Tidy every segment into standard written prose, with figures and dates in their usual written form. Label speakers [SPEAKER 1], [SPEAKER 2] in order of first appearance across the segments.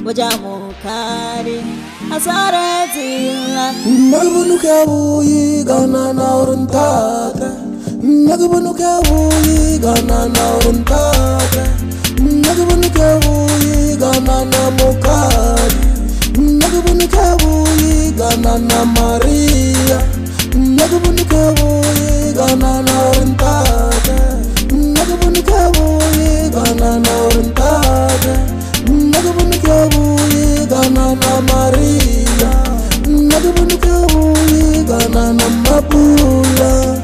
[SPEAKER 1] Wajamukari Asarazila
[SPEAKER 2] Nagabunuka wuyi gana na uruntate Nagabunuka wuyi gana na uruntate Nagabunuka wuyi gana na mukari Nagabunuka wuyi gana na Maria Nagabunuka wuyi gana na uruntate Nagabunuka wuyi gana na uruntate Nagabunuka wuyi gana na Maria Nagabunuka wuyi gana na Mapula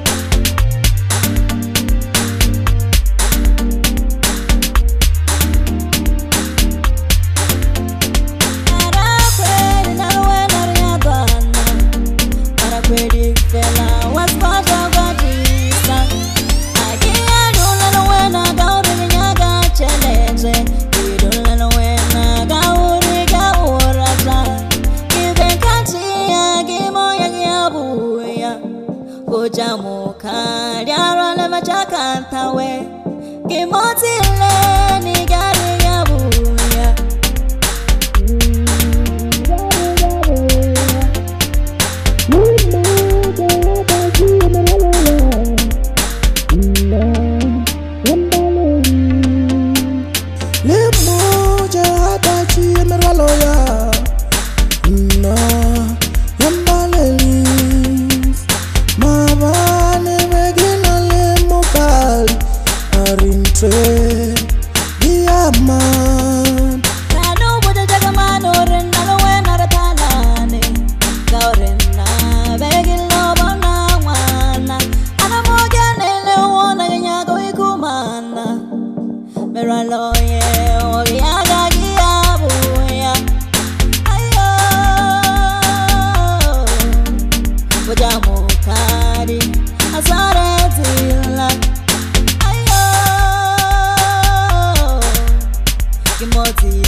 [SPEAKER 1] Wajamukari Arole Machakantawe Kimotile ni gari ya buya
[SPEAKER 2] Limoja hata chimeraloya Na Yambaleli Mavane megina le mokali Arinte Diaman
[SPEAKER 1] Kanu buja jagamano rinna luwena ratalane Kaurinna begilo bana wana Ana moja nele wona ganyago ikumana Meraloye ogiaga giabuya Ayo Wajamukari Asarazila Ayo Kimoti